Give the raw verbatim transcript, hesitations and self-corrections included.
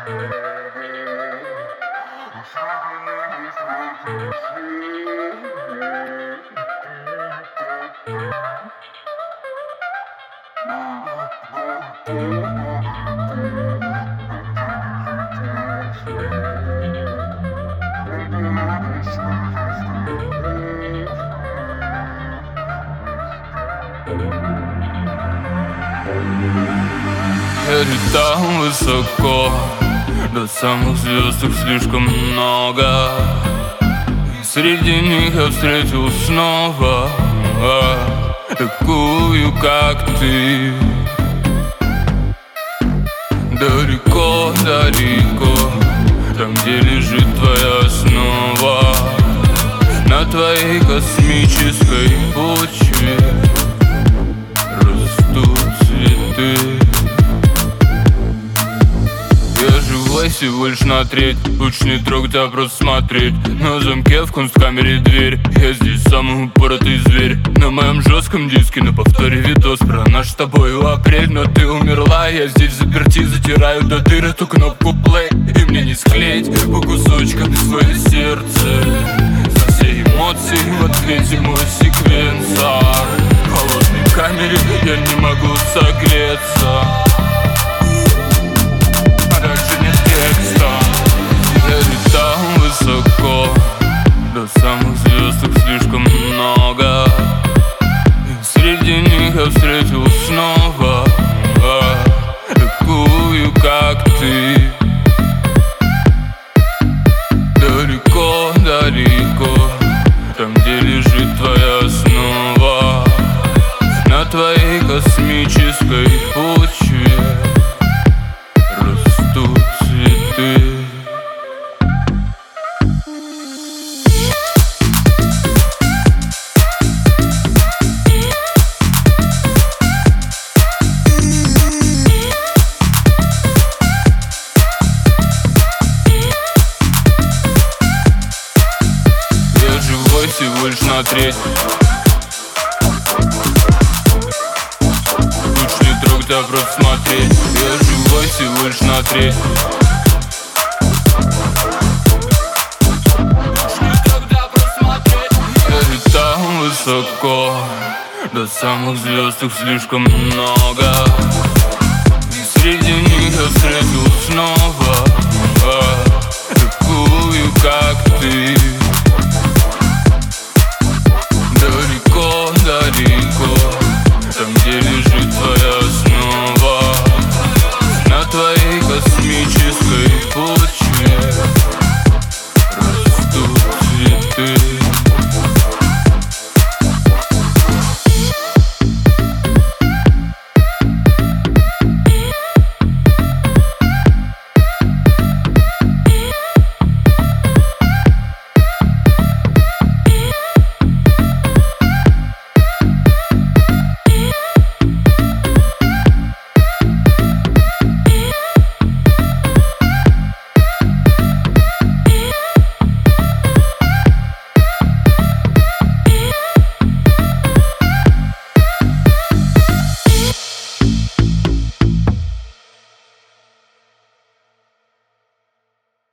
Я летал высоко, до самых звезд их слишком много. Среди них я встретил снова а, такую, как ты. Далеко, далеко, там, где лежит твоя основа, на твоей космической почве растут цветы. Я живой всего лишь на треть, лучше не трогать, а просто смотреть. На замке в кунсткамере дверь, я здесь самый упоротый зверь. На моем жестком диске на повторе видос про наш с тобой апрель. Но ты умерла, я здесь заперти, затираю до дыр эту кнопку play. И мне не склеить по кусочкам свое сердце. За все эмоции в ответе мой секвенсор. В холодной камере я не могу согреться. Я летал высоко, до самых звезд их слишком много. И среди них я встретил снова а, такую, как ты. Далеко, далеко, там, где лежит твоя основа, на твоей космической почве растут цветы. Всего лишь на треть, лучше не трогать, а просто смотреть. Я живой всего лишь на треть. Я летал высоко, до самых звезд их слишком много. И среди них я встретил снова а, такую, как ты.